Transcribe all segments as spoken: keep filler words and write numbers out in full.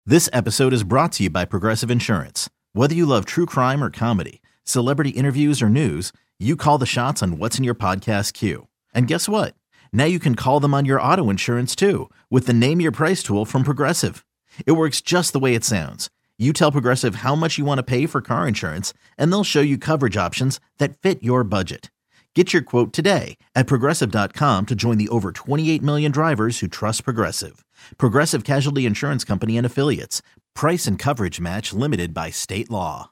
This episode is brought to you by Progressive Insurance. Whether you love true crime or comedy, celebrity interviews or news, you call the shots on what's in your podcast queue. And guess what? Now you can call them on your auto insurance too with the Name Your Price tool from Progressive. It works just the way it sounds. You tell Progressive how much you want to pay for car insurance, and they'll show you coverage options that fit your budget. Get your quote today at Progressive dot com to join the over twenty-eight million drivers who trust Progressive. Progressive Casualty Insurance Company and Affiliates. Price and coverage match limited by state law.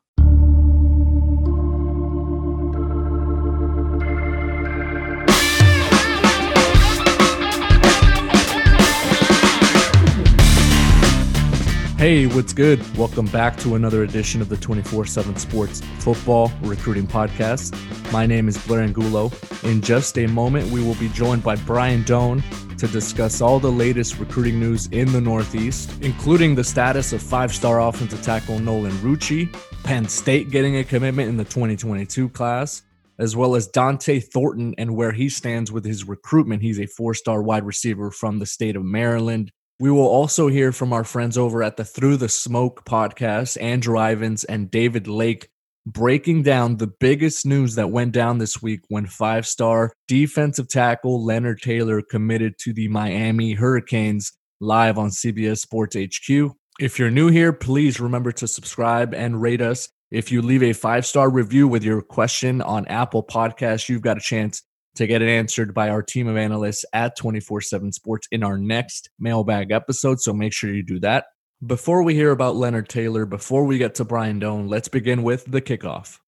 Hey, what's good? Welcome back to another edition of the twenty-four seven Sports Football Recruiting Podcast. My name is Blair Angulo. In just a moment, we will be joined by Brian Doan to discuss all the latest recruiting news in the Northeast, including the status of five-star offensive tackle Nolan Rucci, Penn State getting a commitment in the twenty twenty-two class, as well as Dante Thornton and where he stands with his recruitment. He's a four-star wide receiver from the state of Maryland. We will also hear from our friends over at the Through the Smoke podcast, Andrew Ivins and David Lake, breaking down the biggest news that went down this week when five-star defensive tackle Leonard Taylor committed to the Miami Hurricanes, live on C B S Sports H Q. If you're new here, please remember to subscribe and rate us. If you leave a five-star review with your question on Apple Podcasts, you've got a chance to get it answered by our team of analysts at twenty-four seven Sports in our next mailbag episode, so make sure you do that. Before we hear about Leonard Taylor, before we get to Brian Doan, let's begin with the kickoff.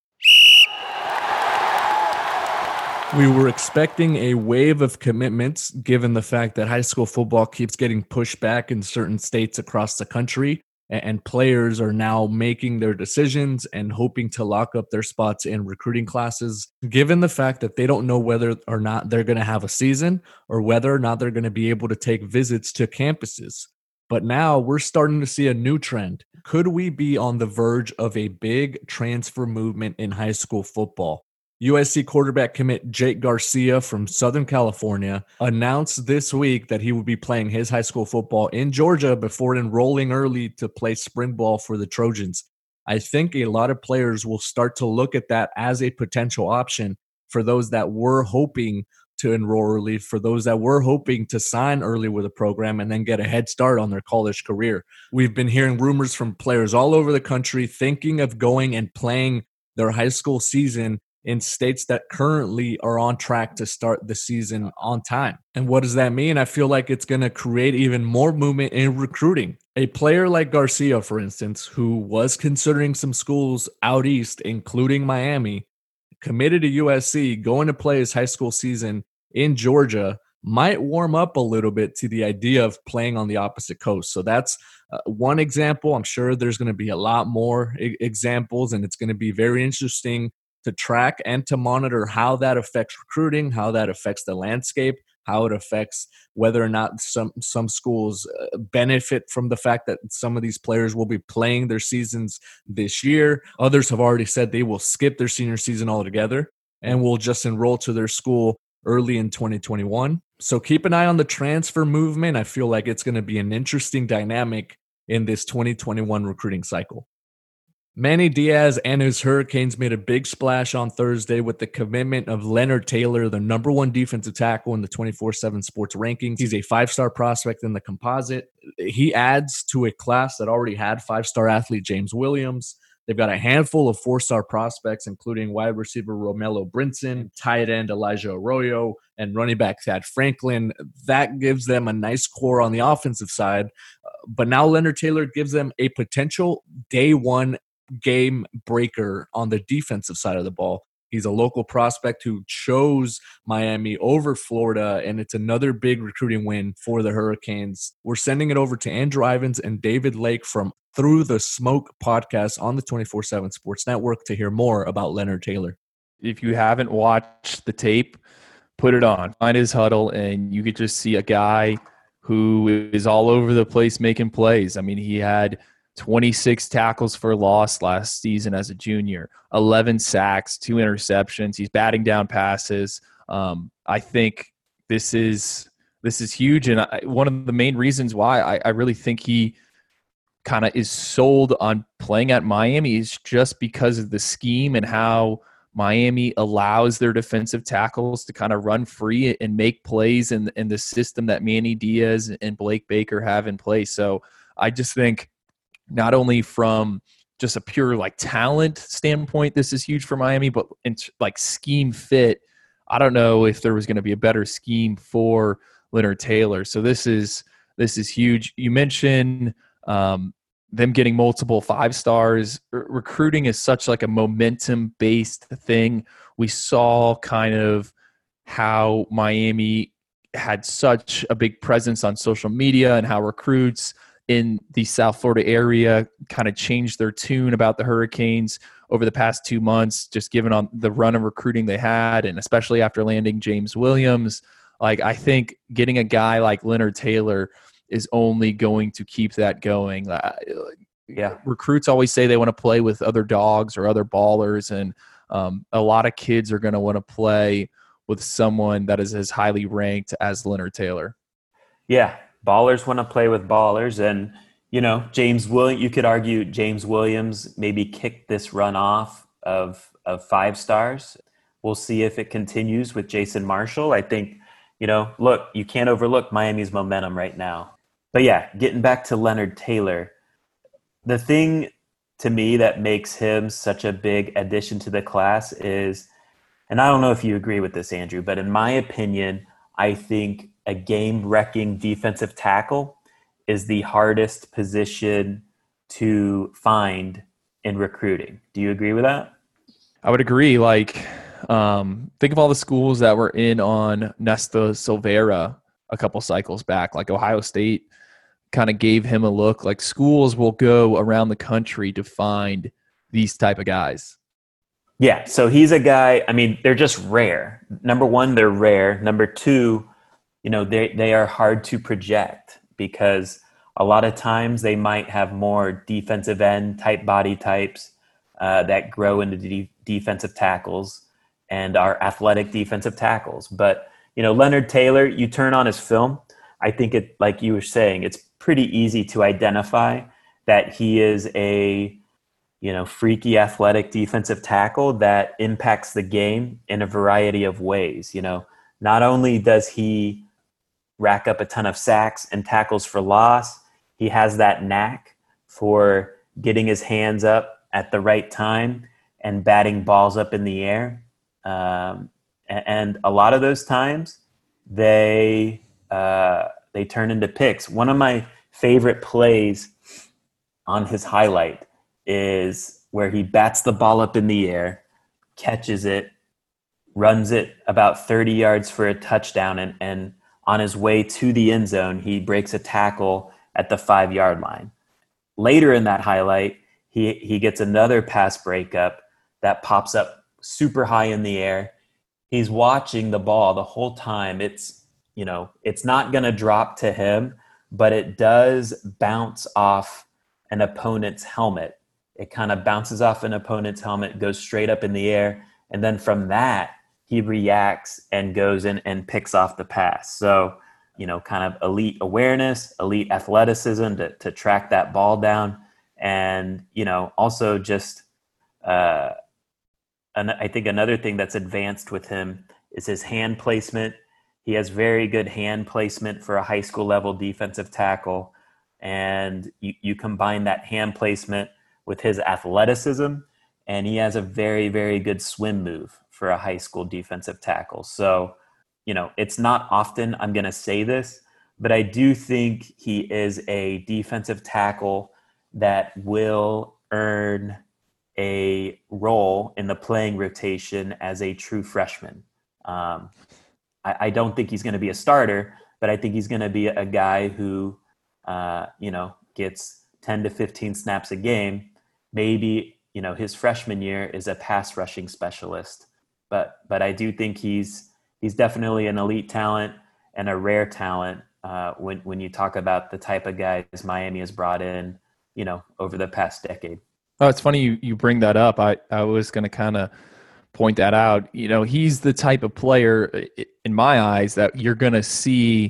We were expecting a wave of commitments given the fact that high school football keeps getting pushed back in certain states across the country, and players are now making their decisions and hoping to lock up their spots in recruiting classes, given the fact that they don't know whether or not they're going to have a season or whether or not they're going to be able to take visits to campuses. But now we're starting to see a new trend. Could we be on the verge of a big transfer movement in high school football? U S C quarterback commit Jake Garcia from Southern California announced this week that he would be playing his high school football in Georgia before enrolling early to play spring ball for the Trojans. I think a lot of players will start to look at that as a potential option for those that were hoping to enroll early, for those that were hoping to sign early with a program and then get a head start on their college career. We've been hearing rumors from players all over the country thinking of going and playing their high school season in states that currently are on track to start the season on time. And what does that mean? I feel like it's going to create even more movement in recruiting. A player like Garcia, for instance, who was considering some schools out east, including Miami, committed to U S C, going to play his high school season in Georgia, might warm up a little bit to the idea of playing on the opposite coast. So that's uh, one example. I'm sure there's going to be a lot more I- examples, and it's going to be very interesting to track and to monitor how that affects recruiting, how that affects the landscape, how it affects whether or not some some schools uh, benefit from the fact that some of these players will be playing their seasons this year. Others have already said they will skip their senior season altogether and will just enroll to their school early in twenty twenty-one. So keep an eye on the transfer movement. I feel like it's going to be an interesting dynamic in this twenty twenty-one recruiting cycle. Manny Diaz and his Hurricanes made a big splash on Thursday with the commitment of Leonard Taylor, the number one defensive tackle in the twenty-four seven Sports rankings. He's a five-star prospect in the composite. He adds to a class that already had five-star athlete James Williams. They've got a handful of four-star prospects, including wide receiver Romello Brinson, tight end Elijah Arroyo, and running back Thad Franklin. That gives them a nice core on the offensive side. Uh, but now Leonard Taylor gives them a potential day one game breaker on the defensive side of the ball. He's a local prospect who chose Miami over Florida, and it's another big recruiting win for the Hurricanes. We're sending it over to Andrew Ivins and David Lake from Through the Smoke podcast on the twenty-four seven Sports Network to hear more about Leonard Taylor. If you haven't watched the tape, put it on. Find his huddle, and you could just see a guy who is all over the place making plays. I mean, he had twenty-six tackles for loss last season as a junior, eleven sacks, two interceptions. He's batting down passes. Um, I think this is this is huge, and I, one of the main reasons why I, I really think he kind of is sold on playing at Miami is just because of the scheme and how Miami allows their defensive tackles to kind of run free and make plays in, in the system that Manny Diaz and Blake Baker have in place. So I just think not only from just a pure like talent standpoint, this is huge for Miami, but in like scheme fit, I don't know if there was going to be a better scheme for Leonard Taylor. So this is this is huge. You mentioned um, them getting multiple five stars. R- recruiting is such like a momentum based thing. We saw kind of how Miami had such a big presence on social media and how recruits in the South Florida area kind of changed their tune about the Hurricanes over the past two months, just given on the run of recruiting they had, and especially after landing James Williams. Like, I think getting a guy like Leonard Taylor is only going to keep that going. Uh, yeah, recruits always say they want to play with other dogs or other ballers, and um, a lot of kids are going to want to play with someone that is as highly ranked as Leonard Taylor. Yeah, ballers want to play with ballers, and you know, James Williams. You could argue James Williams maybe kicked this run off of of five stars. We'll see if it continues with Jason Marshall. I think, you know, look, you can't overlook Miami's momentum right now. But yeah, getting back to Leonard Taylor, the thing to me that makes him such a big addition to the class is, and I don't know if you agree with this, Andrew, but in my opinion, I think a game-wrecking defensive tackle is the hardest position to find in recruiting. Do you agree with that? I would agree. Like, um, think of all the schools that were in on Nesta Silvera a couple cycles back. Like Ohio State kind of gave him a look. Like, schools will go around the country to find these type of guys. Yeah, so he's a guy, I mean, they're just rare. Number one, they're rare. Number two, you know, they, they are hard to project because a lot of times they might have more defensive end type body types uh, that grow into de- defensive tackles and are athletic defensive tackles. But, you know, Leonard Taylor, you turn on his film, I think it, like you were saying, it's pretty easy to identify that he is a, you know, freaky athletic defensive tackle that impacts the game in a variety of ways. You know, not only does he rack up a ton of sacks and tackles for loss, he has that knack for getting his hands up at the right time and batting balls up in the air. Um, and a lot of those times they, uh, they turn into picks. One of my favorite plays on his highlight is where he bats the ball up in the air, catches it, runs it about thirty yards for a touchdown, and, and on his way to the end zone, he breaks a tackle at the five-yard line. Later in that highlight, he, he gets another pass breakup that pops up super high in the air. He's watching the ball the whole time. It's, you know, it's not going to drop to him, but it does bounce off an opponent's helmet. It kind of bounces off an opponent's helmet, goes straight up in the air, and then from that, he reacts and goes in and picks off the pass. So, you know, kind of elite awareness, elite athleticism to, to track that ball down. And, you know, also just, uh, and I think another thing that's advanced with him is his hand placement. He has very good hand placement for a high school level defensive tackle. And you, you combine that hand placement with his athleticism, and he has a very, very good swim move for a high school defensive tackle. So, you know, it's not often I'm going to say this, but I do think he is a defensive tackle that will earn a role in the playing rotation as a true freshman. Um, I, I don't think he's going to be a starter, but I think he's going to be a guy who, uh, you know, gets ten to fifteen snaps a game. Maybe, you know, his freshman year is a pass rushing specialist, but but I do think he's he's definitely an elite talent and a rare talent uh, when when you talk about the type of guys Miami has brought in, you know, over the past decade. Oh, it's funny you, you bring that up. I, I was going to kind of point that out. You know, he's the type of player, in my eyes, that you're going to see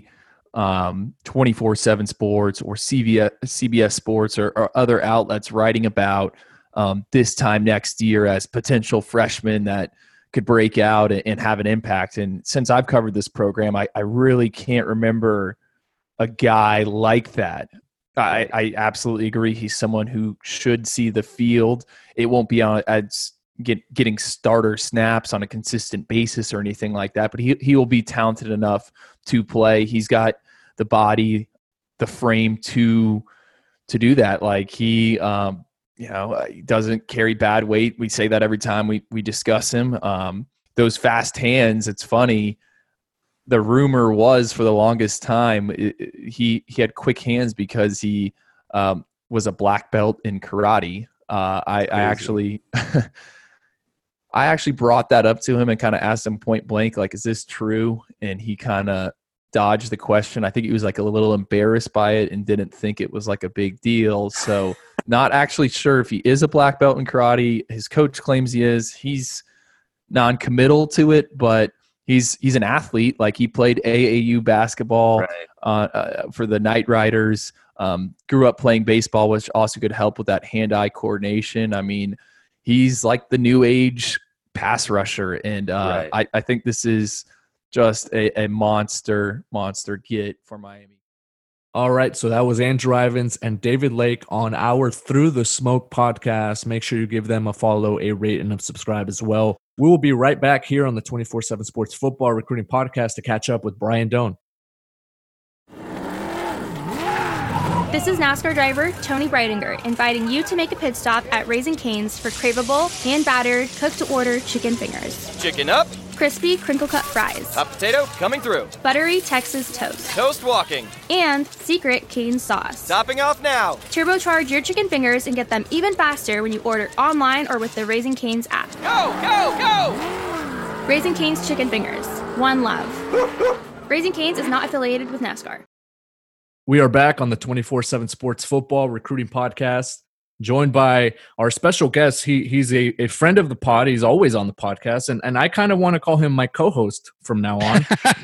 um, twenty-four seven Sports or C B S, C B S Sports or, or other outlets writing about um, this time next year as potential freshmen that could break out and, and have an impact. And since I've covered this program, I, I really can't remember a guy like that. I, I absolutely agree. He's someone who should see the field. It won't be on as get, getting starter snaps on a consistent basis or anything like that, but he he will be talented enough to play. He's got the body, the frame to to do that. Like he, um, you know, he doesn't carry bad weight. We say that every time we we discuss him. Um, those fast hands. It's funny. The rumor was for the longest time it, it, he he had quick hands because he um, was a black belt in karate. Uh, I, I actually I actually brought that up to him and kind of asked him point blank, like, is this true? And he kind of dodged the question. I think he was like a little embarrassed by it and didn't think it was like a big deal. So not actually sure if he is a black belt in karate. His coach claims he is. He's non-committal to it, but He's he's an athlete. Like he played A A U basketball right. uh, uh, for the Knight Riders. Um, grew up playing baseball, which also could help with that hand-eye coordination. I mean, he's like the new age pass rusher, and uh, right. I, I think this is just a, a monster monster get for Miami. All right, so that was Andrew Ivins and David Lake on our Through the Smoke podcast. Make sure you give them a follow, a rate, and a subscribe as well. We will be right back here on the twenty-four seven Sports Football Recruiting Podcast to catch up with Brian Doan. This is NASCAR driver Tony Breidinger inviting you to make a pit stop at Raising Cane's for craveable, hand-battered, cooked-to-order chicken fingers. Chicken up. Crispy crinkle-cut fries. Hot potato coming through. Buttery Texas toast. Toast walking. And secret Cane sauce. Topping off now. Turbocharge your chicken fingers and get them even faster when you order online or with the Raising Cane's app. Go, go, go! Raising Cane's Chicken Fingers. One love. Raising Cane's is not affiliated with NASCAR. We are back on the twenty-four seven Sports Football Recruiting Podcast, joined by our special guest. He He's a, a friend of the pod. He's always on the podcast, and, and I kind of want to call him my co-host from now on.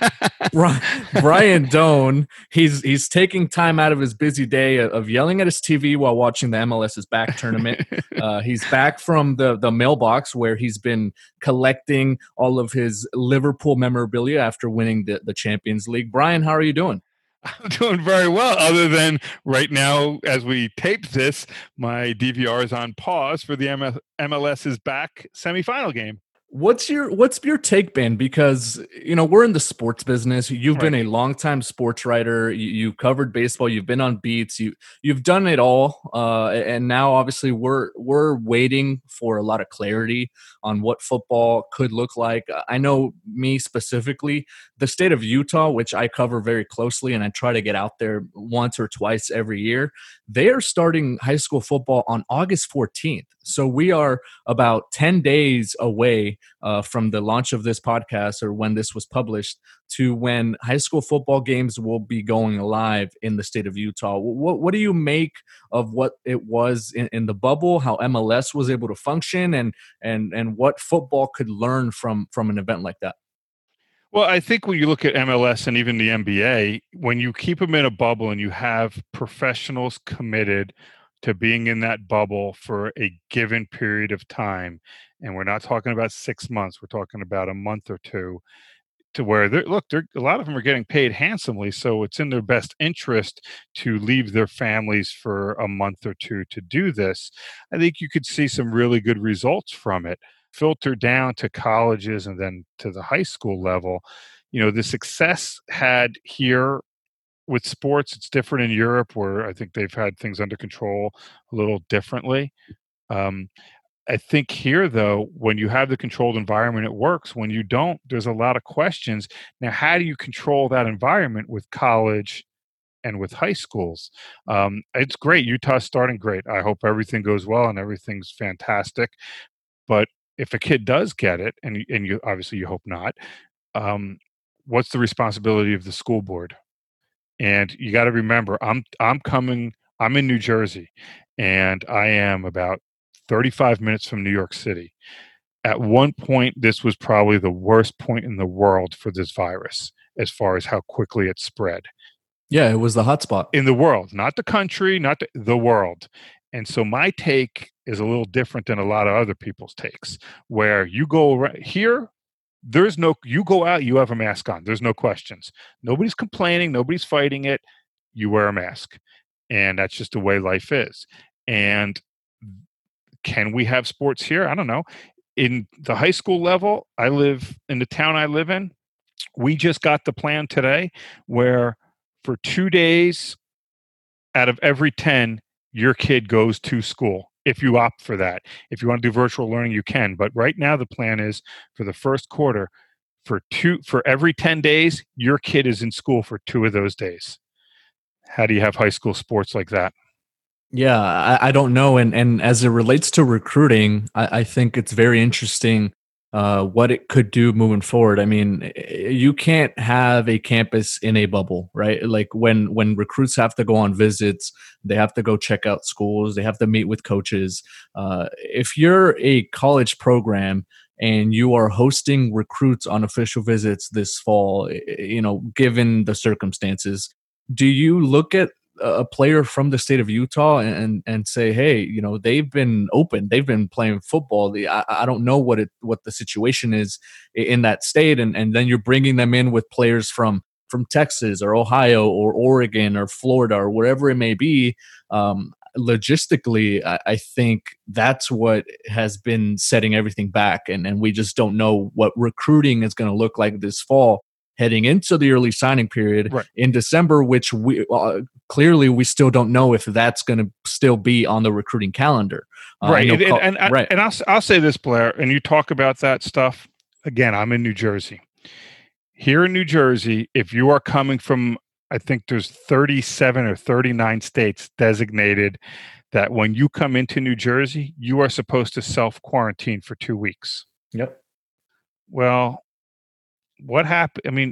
Brian Doan. He's he's taking time out of his busy day of yelling at his T V while watching the M L S's back tournament. Uh, he's back from the, the mailbox where he's been collecting all of his Liverpool memorabilia after winning the, the Champions League. Brian, how are you doing? I'm doing very well, other than right now, as we tape this, my D V R is on pause for the M L S's back semifinal game. What's your what's your take, Ben? Because, you know, we're in the sports business. You've right. been a longtime sports writer. You, you covered baseball. You've been on beats. You you've done it all. Uh, and now, obviously, we're we're waiting for a lot of clarity on what football could look like. I know me specifically, the state of Utah, which I cover very closely, and I try to get out there once or twice every year. They are starting high school football on August fourteenth. So we are about ten days away uh, from the launch of this podcast, or when this was published, to when high school football games will be going live in the state of Utah. What, what do you make of what it was in, in the bubble, how M L S was able to function, and and and what football could learn from from an event like that? Well, I think when you look at M L S and even the N B A, when you keep them in a bubble and you have professionals committed to being in that bubble for a given period of time, and we're not talking about six months, we're talking about a month or two, to where they're, look, they're, a lot of them are getting paid handsomely, so it's in their best interest to leave their families for a month or two to do this. I think you could see some really good results from it. Filter down to colleges and then to the high school level. You know, the success had here with sports, it's different in Europe, where I think they've had things under control a little differently. Um, I think here, though, when you have the controlled environment, it works. When you don't, there's a lot of questions. Now, how do you control that environment with college and with high schools? Um, it's great. Utah's starting great. I hope everything goes well and everything's fantastic. But if a kid does get it, and, and you obviously you hope not, um, what's the responsibility of the school board? And you got to remember, I'm I'm coming. I'm in New Jersey, and I am about thirty-five minutes from New York City. At one point, this was probably the worst point in the world for this virus, as far as how quickly it spread. Yeah, it was the hotspot in the world, not the country, not the, the world. And so my take is a little different than a lot of other people's takes, where you go right here, there's no, you go out, you have a mask on. There's no questions. Nobody's complaining. Nobody's fighting it. You wear a mask. And that's just the way life is. And can we have sports here? I don't know. In the high school level, I live in the town I live in. We just got the plan today where for two days out of every ten, your kid goes to school. If you opt for that. If you want to do virtual learning, you can. But right now the plan is for the first quarter, for two for every ten days, your kid is in school for two of those days. How do you have high school sports like that? Yeah, I, I don't know. And and as it relates to recruiting, I, I think it's very interesting uh, what it could do moving forward. I mean, you can't have a campus in a bubble, right? Like when when recruits have to go on visits, they have to go check out schools, they have to meet with coaches. Uh, if you're a college program and you are hosting recruits on official visits this fall, you know, given the circumstances, do you look at a player from the state of Utah and and say, hey, you know, they've been open, they've been playing football. The, I, I don't know what it what the situation is in that state, and and then you're bringing them in with players from from Texas or Ohio or Oregon or Florida or wherever it may be. Um, logistically, I, I think that's what has been setting everything back, and and we just don't know what recruiting is going to look like this fall, heading into the early signing period right. in December, which we uh, clearly we still don't know if that's going to still be on the recruiting calendar. Uh, right. And, call, and, and, right. and I'll, I'll say this, Blair, and you talk about that stuff. Again, I'm in New Jersey. Here in New Jersey, if you are coming from, I think there's thirty-seven or thirty-nine states designated that when you come into New Jersey, you are supposed to self-quarantine for two weeks. Yep. Well, what happened? I mean,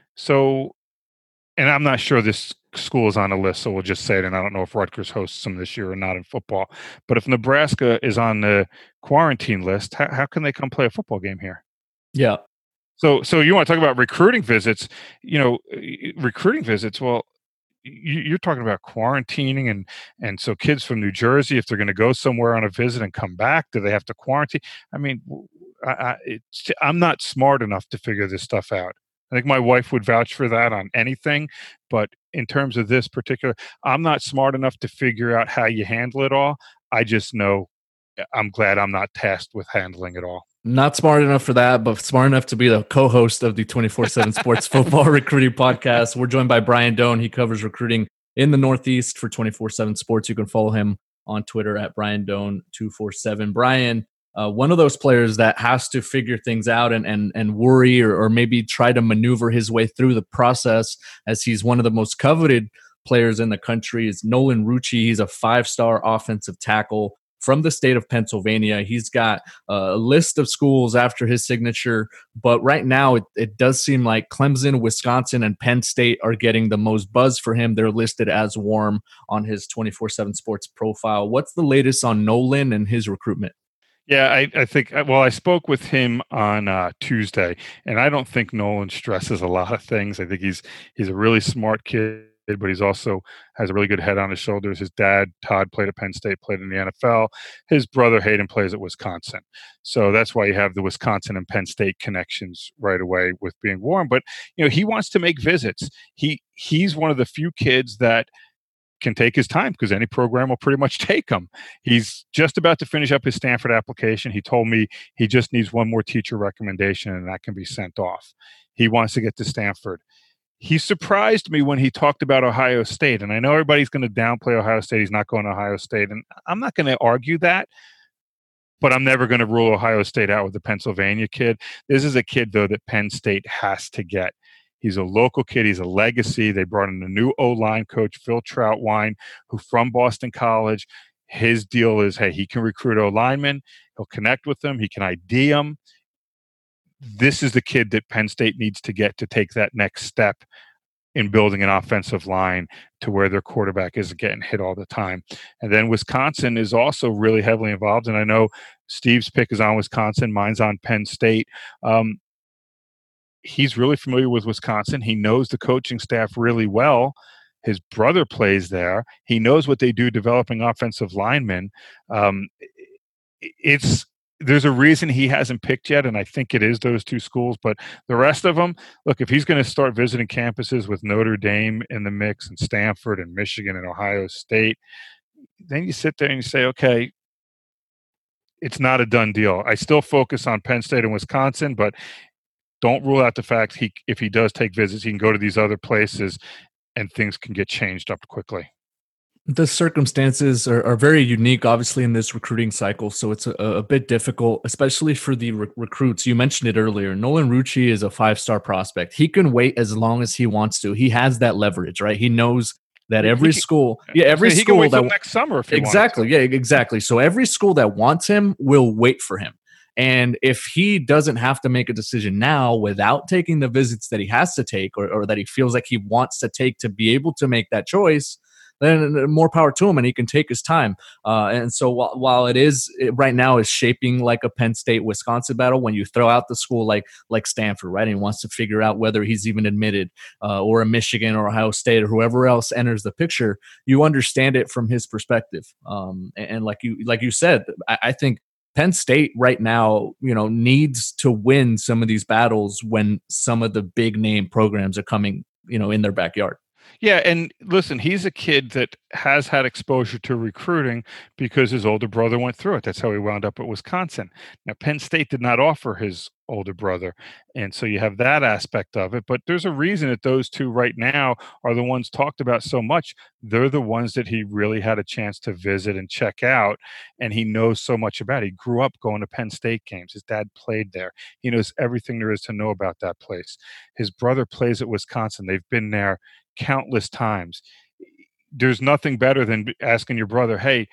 so, and I'm not sure this school is on the list, so we'll just say it. And I don't know if Rutgers hosts them this year or not in football. But if Nebraska is on the quarantine list, how, how can they come play a football game here? Yeah. So, so you want to talk about recruiting visits? You know, recruiting visits. Well, you, you're talking about quarantining, and and so kids from New Jersey, if they're going to go somewhere on a visit and come back, do they have to quarantine? I mean, I, I, it's, I'm not smart enough to figure this stuff out. I think my wife would vouch for that on anything, but in terms of this particular, I'm not smart enough to figure out how you handle it all. I just know I'm glad I'm not tasked with handling it all. Not smart enough for that, but smart enough to be the co-host of the twenty-four seven Sports Football Recruiting Podcast. We're joined by Brian Doan. He covers recruiting in the Northeast for twenty-four seven Sports. You can follow him on Twitter at Brian Doan two four seven. Brian, uh, one of those players that has to figure things out and and and worry or, or maybe try to maneuver his way through the process, as he's one of the most coveted players in the country, is Nolan Rucci. He's a five-star offensive tackle from the state of Pennsylvania. He's got a list of schools after his signature, but right now it, it does seem like Clemson, Wisconsin, and Penn State are getting the most buzz for him. They're listed as warm on his twenty-four seven Sports profile. What's the latest on Nolan and his recruitment? Yeah, I, I think, well, I spoke with him on uh, Tuesday, and I don't think Nolan stresses a lot of things. I think he's he's a really smart kid, but he's also has a really good head on his shoulders. His dad, Todd, played at Penn State, played in the N F L. His brother, Hayden, plays at Wisconsin. So that's why you have the Wisconsin and Penn State connections right away with being warm. But, you know, he wants to make visits. He He's one of the few kids that can take his time because any program will pretty much take him. He's just about to finish up his Stanford application. He told me he just needs one more teacher recommendation and that can be sent off. He wants to get to Stanford. He surprised me when he talked about Ohio State. And I know everybody's going to downplay Ohio State. He's not going to Ohio State. And I'm not going to argue that, but I'm never going to rule Ohio State out with the Pennsylvania kid. This is a kid, though, that Penn State has to get. He's a local kid. He's a legacy. They brought in a new O-line coach, Phil Troutwine, who from Boston College. His deal is, hey, he can recruit O-linemen. He'll connect with them. He can I D them. This is the kid that Penn State needs to get to take that next step in building an offensive line to where their quarterback isn't getting hit all the time. And then Wisconsin is also really heavily involved. And I know Steve's pick is on Wisconsin. Mine's on Penn State. Um, he's really familiar with Wisconsin. He knows the coaching staff really well. His brother plays there. He knows what they do developing offensive linemen. Um, it's there's a reason he hasn't picked yet, and I think it is those two schools. But the rest of them, look, if he's going to start visiting campuses with Notre Dame in the mix and Stanford and Michigan and Ohio State, then you sit there and you say, okay, it's not a done deal. I still focus on Penn State and Wisconsin, but don't rule out the fact he if he does take visits, he can go to these other places and things can get changed up quickly. The circumstances are, are very unique, obviously, in this recruiting cycle. So it's a, a bit difficult, especially for the re- recruits. You mentioned it earlier. Nolan Rucci is a five-star prospect. He can wait as long as he wants to. He has that leverage, right? He knows that every can, school, yeah, every he school can wait that till next summer if he exactly, yeah, exactly. So every school that wants him will wait for him. And if he doesn't have to make a decision now without taking the visits that he has to take or, or that he feels like he wants to take to be able to make that choice, then more power to him and he can take his time. Uh, and so while, while it is it right now is shaping like a Penn State Wisconsin battle, when you throw out the school like like Stanford, right, and he wants to figure out whether he's even admitted, uh, or a Michigan or Ohio State or whoever else enters the picture, you understand it from his perspective. Um, and, and like you like you said, I, I think Penn State right now, you know, needs to win some of these battles when some of the big name programs are coming, you know, in their backyard. Yeah, and listen, he's a kid that has had exposure to recruiting because his older brother went through it. That's how he wound up at Wisconsin. Now, Penn State did not offer his older brother, and so you have that aspect of it. But there's a reason that those two right now are the ones talked about so much. They're the ones that he really had a chance to visit and check out, and he knows so much about. He grew up going to Penn State games. His dad played there. He knows everything there is to know about that place. His brother plays at Wisconsin. They've been there countless times. There's nothing better than asking your brother, hey,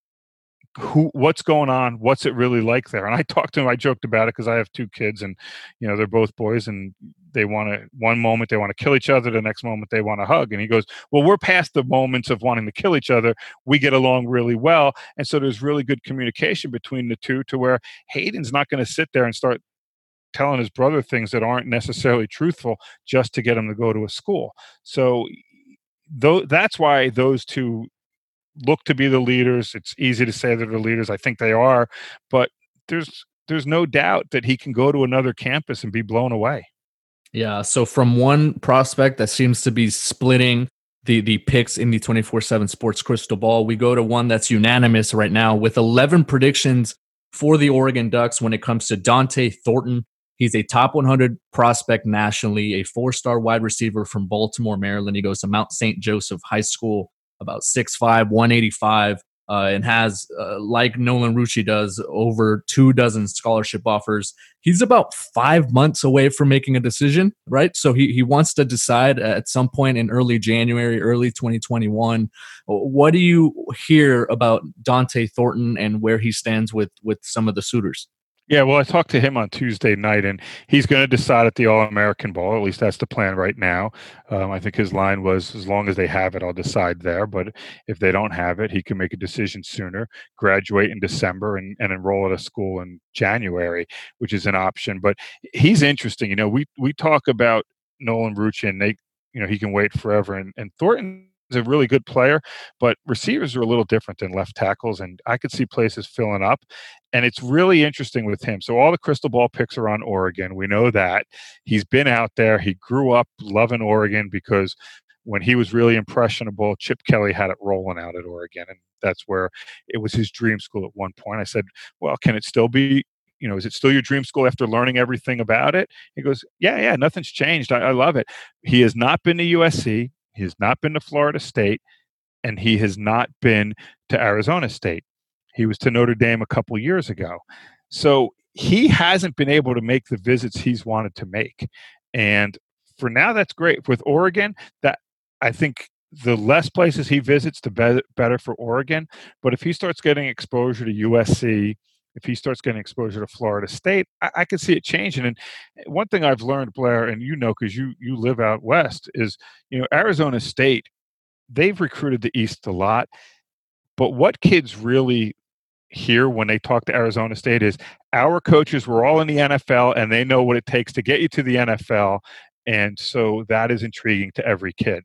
who, what's going on? What's it really like there? And I talked to him, I joked about it because I have two kids and, you know, they're both boys and they want to, one moment they want to kill each other. The next moment they want to hug. And he goes, well, we're past the moments of wanting to kill each other. We get along really well. And so there's really good communication between the two to where Hayden's not going to sit there and start telling his brother things that aren't necessarily truthful just to get him to go to a school. So though that's why those two look to be the leaders. It's easy to say they're the leaders. I think they are, but there's there's no doubt that he can go to another campus and be blown away. Yeah. So from one prospect that seems to be splitting the the picks in the twenty-four seven Sports Crystal Ball, we go to one that's unanimous right now with eleven predictions for the Oregon Ducks when it comes to Dont'e Thornton. He's a top one hundred prospect nationally, a four-star wide receiver from Baltimore, Maryland. He goes to Mount Saint Joseph High School, about six five, one eighty-five, uh, and has, uh, like Nolan Rucci does, over two dozen scholarship offers. He's about five months away from making a decision, right? So he he wants to decide at some point in early January, early twenty twenty-one. What do you hear about Dont'e Thornton and where he stands with with some of the suitors? Yeah, well, I talked to him on Tuesday night, and he's going to decide at the All-American Bowl. At least that's the plan right now. Um, I think his line was, as long as they have it, I'll decide there. But if they don't have it, he can make a decision sooner, graduate in December, and, and enroll at a school in January, which is an option. But he's interesting. You know, we we talk about Nolan Rucci, and they, you know, he can wait forever. And, and Thornton is a really good player, but receivers are a little different than left tackles, and I could see places filling up. And it's really interesting with him. So all the crystal ball picks are on Oregon. We know that. He's been out there. He grew up loving Oregon because when he was really impressionable, Chip Kelly had it rolling out at Oregon, and that's where it was his dream school at one point. I said, well, can it still be, you know, is it still your dream school after learning everything about it? He goes, yeah, yeah, nothing's changed. I, I love it. He has not been to U S C. He has not been to Florida State, and he has not been to Arizona State. He was to Notre Dame a couple years ago. So he hasn't been able to make the visits he's wanted to make. And for now, that's great. With Oregon, that I think the less places he visits, the better, better for Oregon. But if he starts getting exposure to U S C, if he starts getting exposure to Florida State, I, I can see it changing. And one thing I've learned, Blair, and you know, because you you live out west, is, you know, Arizona State, they've recruited the East a lot. But what kids really hear when they talk to Arizona State is, our coaches were all in the N F L and they know what it takes to get you to the N F L. And so that is intriguing to every kid.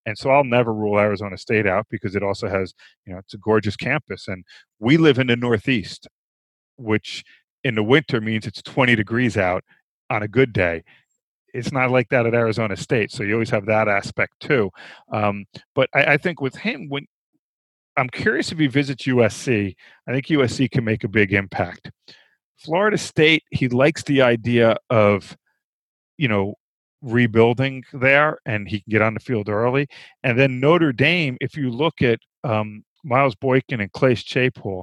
And so I'll never rule Arizona State out because it also has, you know, it's a gorgeous campus. And we live in the Northeast, which in the winter means it's twenty degrees out on a good day. It's not like that at Arizona State. So you always have that aspect too. Um, but I, I think with him, when I'm curious if he visits U S C, I think U S C can make a big impact. Florida State, he likes the idea of, you know, rebuilding there, and he can get on the field early. And then Notre Dame, if you look at um, Miles Boykin and Clay Chapel,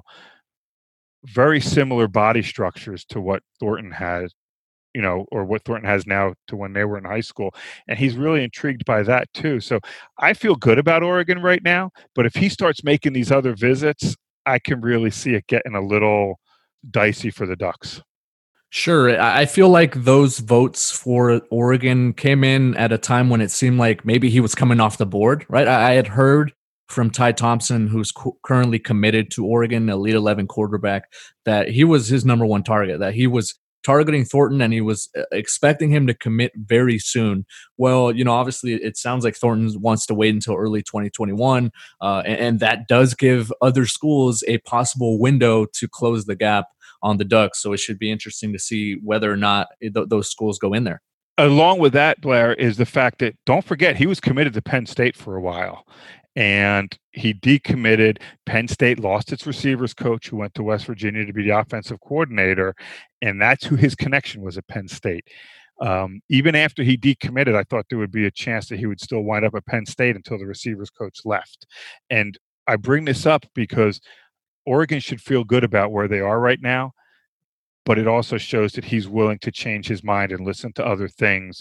very similar body structures to what Thornton has, you know, or what Thornton has now to when they were in high school. And he's really intrigued by that too. So I feel good about Oregon right now, but if he starts making these other visits, I can really see it getting a little dicey for the Ducks. Sure. I feel like those votes for Oregon came in at a time when it seemed like maybe he was coming off the board, right? I had heard from Ty Thompson, who's cu- currently committed to Oregon, Elite eleven quarterback, that he was his number one target, that he was targeting Thornton and he was expecting him to commit very soon. Well, you know, obviously it sounds like Thornton wants to wait until early twenty twenty-one, uh, and, and that does give other schools a possible window to close the gap on the Ducks. So it should be interesting to see whether or not th- those schools go in there. Along with that, Blair, is the fact that don't forget he was committed to Penn State for a while. And he decommitted. Penn State lost its receivers coach who went to West Virginia to be the offensive coordinator. And that's who his connection was at Penn State. Um, even after he decommitted, I thought there would be a chance that he would still wind up at Penn State until the receivers coach left. And I bring this up because Oregon should feel good about where they are right now, but it also shows that he's willing to change his mind and listen to other things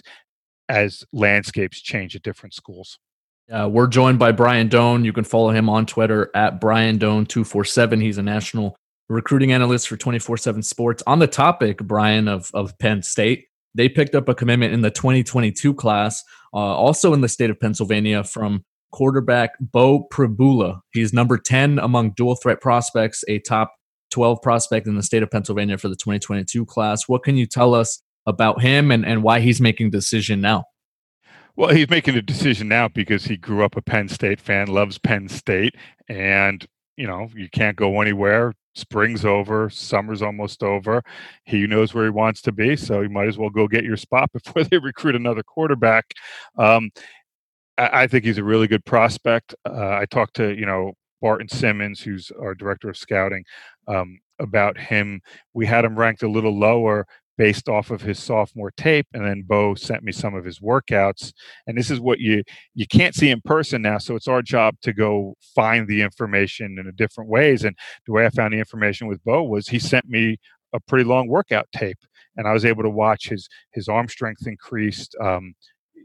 as landscapes change at different schools. Uh, we're joined by Brian Doan. You can follow him on Twitter at Brian Doan two forty-seven. He's a national recruiting analyst for twenty-four seven Sports. On the topic, Brian, of, of Penn State, they picked up a commitment in the twenty twenty-two class, uh, also in the state of Pennsylvania, from quarterback Beau Pribula. He's number ten among dual threat prospects, a top twelve prospect in the state of Pennsylvania for the twenty twenty-two class. What can you tell us about him and, and why he's making the decision now? Well, he's making a decision now because he grew up a Penn State fan, loves Penn State, and, you know, you can't go anywhere. Spring's over, summer's almost over. He knows where he wants to be, so you might as well go get your spot before they recruit another quarterback. Um, I, I think he's a really good prospect. Uh, I talked to, you know, Barton Simmons, who's our director of scouting, um, about him. We had him ranked a little lower based off of his sophomore tape, and then Beau sent me some of his workouts. And this is what you you can't see in person now, so it's our job to go find the information in a different ways. And the way I found the information with Beau was he sent me a pretty long workout tape, and I was able to watch his his arm strength increased. Um,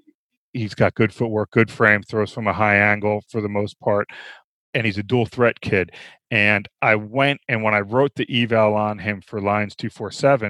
he's got good footwork, good frame, throws from a high angle for the most part, and he's a dual threat kid. And I went, and when I wrote the eval on him for Lions two forty-seven,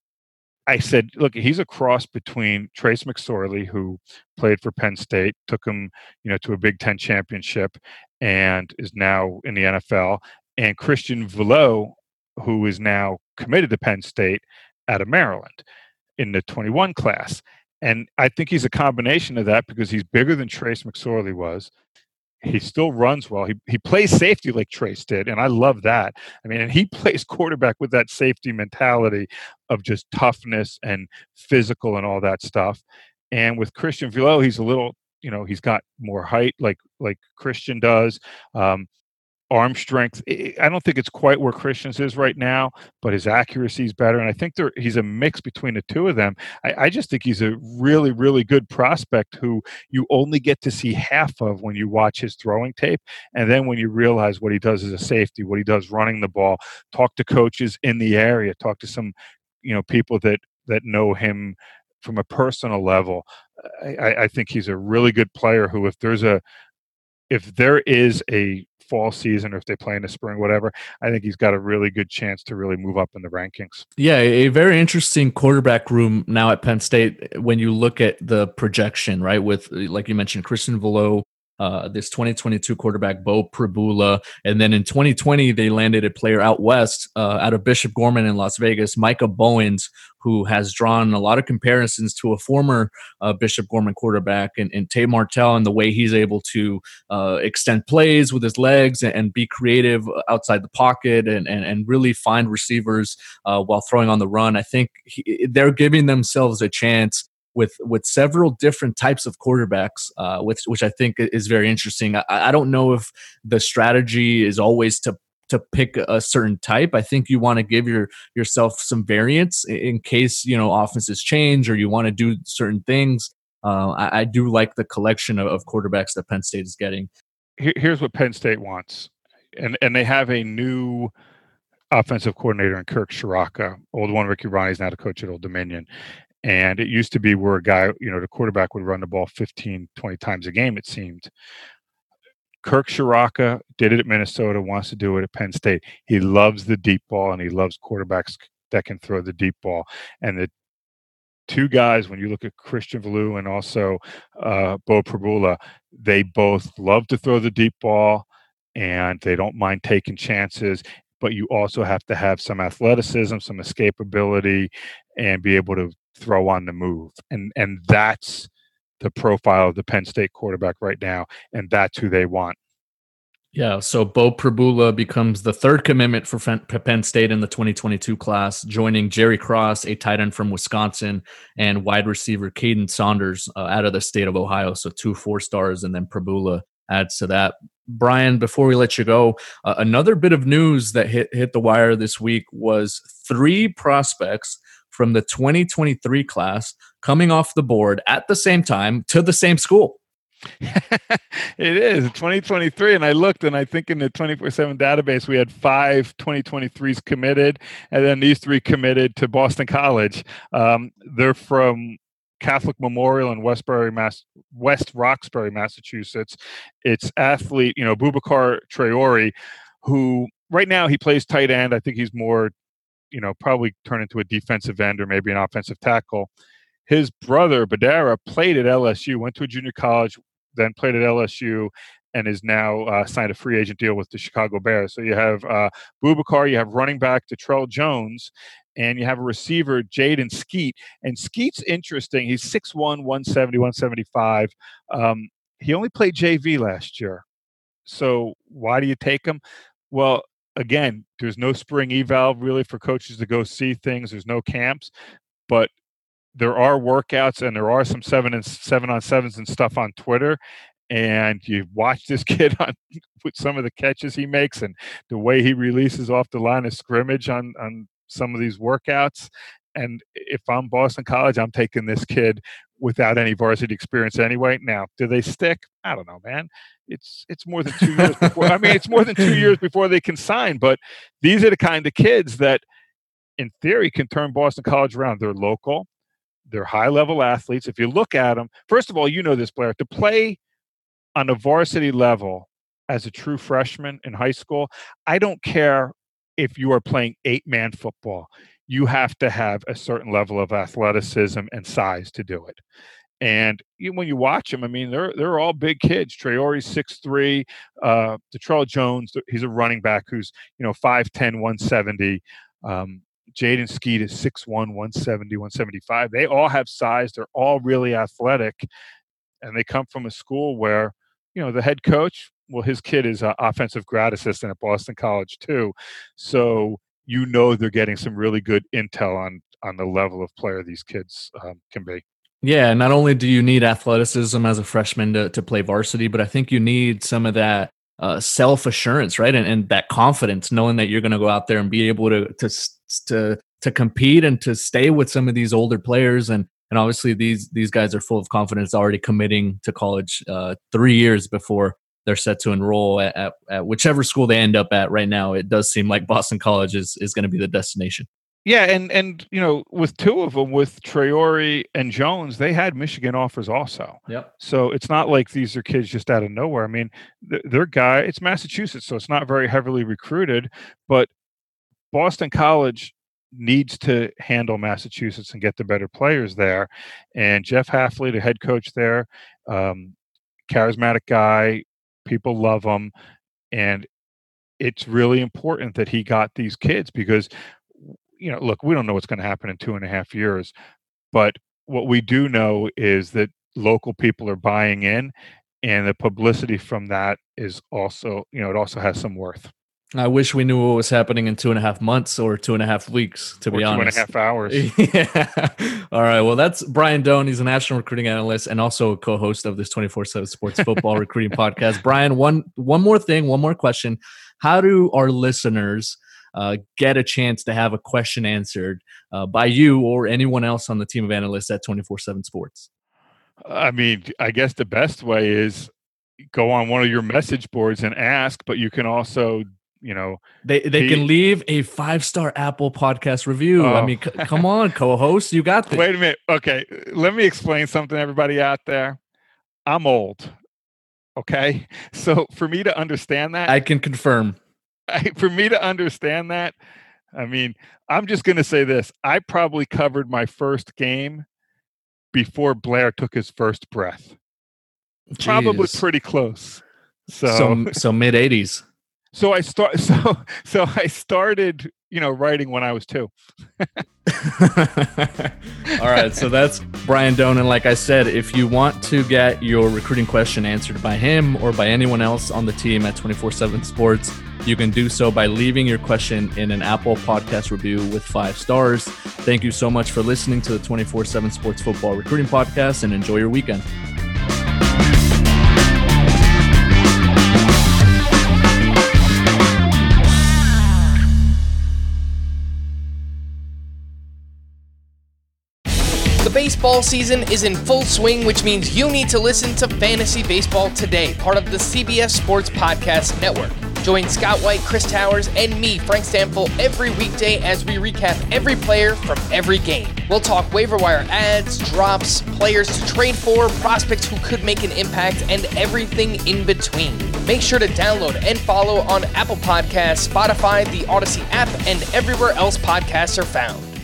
I said, look, he's a cross between Trace McSorley, who played for Penn State, took him, you know, to a Big Ten championship and is now in the N F L, and Christian Villot, who is now committed to Penn State out of Maryland in the twenty-one class. And I think he's a combination of that because he's bigger than Trace McSorley was. He still runs well. He he plays safety like Trace did, and I love that. I mean, and he plays quarterback with that safety mentality of just toughness and physical and all that stuff. And with Christian Villot, he's a little, you know, he's got more height like like Christian does. Um, arm strength, I don't think it's quite where Christian's is right now, but his accuracy is better. And I think there, he's a mix between the two of them. I, I just think he's a really, really good prospect who you only get to see half of when you watch his throwing tape. And then when you realize what he does as a safety, what he does running the ball, talk to coaches in the area, talk to some, you know, people that, that know him from a personal level. I, I think he's a really good player who, if there's a, if there is a fall season or if they play in the spring, whatever, I think he's got a really good chance to really move up in the rankings. Yeah, a very interesting quarterback room now at Penn State when you look at the projection, right? With, like you mentioned, Christian Villot, uh, this twenty twenty-two quarterback, Bo Prabula. And then in twenty twenty, they landed a player out west uh, out of Bishop Gorman in Las Vegas, Micah Bowens, who has drawn a lot of comparisons to a former uh, Bishop Gorman quarterback, and, and Tate Martell, and the way he's able to uh, extend plays with his legs and, and be creative outside the pocket and, and, and really find receivers uh, while throwing on the run. I think he, they're giving themselves a chance with with several different types of quarterbacks, uh, which which I think is very interesting. I, I don't know if the strategy is always to to pick a certain type. I think you want to give your yourself some variance in case, you know, offenses change or you want to do certain things. Uh, I, I do like the collection of, of quarterbacks that Penn State is getting. Here, here's what Penn State wants, and and they have a new offensive coordinator in Kirk Shiraka. Old one, Ricky Ronnie, is now the coach at Old Dominion. And it used to be where a guy, you know, the quarterback would run the ball fifteen, twenty times a game, it seemed. Kirk Shiraka did it at Minnesota, wants to do it at Penn State. He loves the deep ball, and he loves quarterbacks that can throw the deep ball. And the two guys, when you look at Christian Valu and also uh, Bo Prabula, they both love to throw the deep ball, and they don't mind taking chances. But you also have to have some athleticism, some escapability, and be able to throw on the move. And and that's the profile of the Penn State quarterback right now, and that's who they want. Yeah, so Bo Prabula becomes the third commitment for Penn State in the twenty twenty-two class, joining Jerry Cross, a tight end from Wisconsin, and wide receiver Caden Saunders uh, out of the state of Ohio. So two four stars, and then Prabula adds to that. Brian, before we let you go, uh, another bit of news that hit hit the wire this week was three prospects from the twenty twenty-three class coming off the board at the same time to the same school. It is twenty twenty-three, and I looked, and I think in the twenty-four seven database we had five twenty twenty-threes committed, and then these three committed to Boston College. Um, they're from Catholic Memorial in Westbury, Mass, West Roxbury, Massachusetts. It's athlete, you know, Boubacar Traore, who right now he plays tight end. I think he's more, you know, probably turn into a defensive end or maybe an offensive tackle. His brother, Badara, played at L S U, went to a junior college, then played at L S U, and is now uh, signed a free agent deal with the Chicago Bears. So you have uh, Boubacar, you have running back Detrell Jones, and you have a receiver, Jaden Skeet. And Skeet's interesting. He's six one, one seventy, one seventy-five. Um, he only played J V last year. So why do you take him? Well, again, there's no spring eval really for coaches to go see things. There's no camps. But there are workouts, and there are some seven and seven on sevens and stuff on Twitter. And you watch this kid on with some of the catches he makes and the way he releases off the line of scrimmage on, on some of these workouts. And if I'm Boston College, I'm taking this kid without any varsity experience anyway. Now, do they stick? I don't know, man. It's it's more than two years before. I mean, it's more than two years before they can sign. But these are the kind of kids that, in theory, can turn Boston College around. They're local. They're high-level athletes. If you look at them, first of all, you know this, Blair, to play on a varsity level as a true freshman in high school, I don't care if you are playing eight-man football. You have to have a certain level of athleticism and size to do it. And you, when you watch them, I mean, they're they're all big kids. Traore's six three, uh, Detrell Jones, he's a running back who's, you know, five ten, one seventy. Um, Jaden Skeet is six one, one seventy, one seventy-five. They all have size. They're all really athletic. And they come from a school where, you know, the head coach, well, his kid is an offensive grad assistant at Boston College too. So you know they're getting some really good intel on on the level of player these kids um, can be. Yeah, not only do you need athleticism as a freshman to, to play varsity, but I think you need some of that uh, self-assurance, right? And, and that confidence, knowing that you're going to go out there and be able to to to to compete and to stay with some of these older players. And and obviously these these guys are full of confidence, already committing to college uh, three years before they're set to enroll at, at, at whichever school they end up at. Right now, it does seem like Boston College is is going to be the destination. Yeah, and and you know, with two of them, with Traore and Jones, they had Michigan offers also. Yep. So it's not like these are kids just out of nowhere. I mean, th- their guy, it's Massachusetts, so it's not very heavily recruited, but Boston College needs to handle Massachusetts and get the better players there. And Jeff Hafley, the head coach there, um, charismatic guy. People love him. And it's really important that he got these kids because, you know, look, we don't know what's going to happen in two and a half years. But what we do know is that local people are buying in, and the publicity from that is also, you know, it also has some worth. I wish we knew what was happening in two and a half months or two and a half weeks, to or be two honest. Two and a half hours. Yeah. All right. Well, that's Brian Doan. He's a national recruiting analyst and also a co-host of this twenty-four seven Sports Football Recruiting Podcast. Brian, one one more thing, one more question. How do our listeners uh, get a chance to have a question answered uh, by you or anyone else on the team of analysts at twenty-four seven Sports? I mean, I guess the best way is go on one of your message boards and ask, but you can also, you know, they they he, can leave a five-star Apple podcast review. Oh. I mean, c- come on, co-host, you got this. Wait a minute. Okay, let me explain something to everybody out there. I'm old. Okay, so for me to understand that, I can confirm. I, for me to understand that, I mean, I'm just going to say this. I probably covered my first game before Blair took his first breath. Jeez. Probably pretty close. So, so, so mid eighties. So I start. So so I started, you know, writing when I was two. All right, so that's Brian Doan. And like I said, if you want to get your recruiting question answered by him or by anyone else on the team at twenty-four seven Sports, you can do so by leaving your question in an Apple Podcast review with five stars. Thank you so much for listening to the twenty-four seven Sports Football Recruiting Podcast, and enjoy your weekend. The baseball season is in full swing, which means you need to listen to Fantasy Baseball Today, part of the C B S Sports Podcast Network. Join Scott White, Chris Towers, and me, Frank Stample, every weekday as we recap every player from every game. We'll talk waiver wire ads, drops, players to trade for, prospects who could make an impact, and everything in between. Make sure to download and follow on Apple Podcasts, Spotify, the Odyssey app, and everywhere else podcasts are found.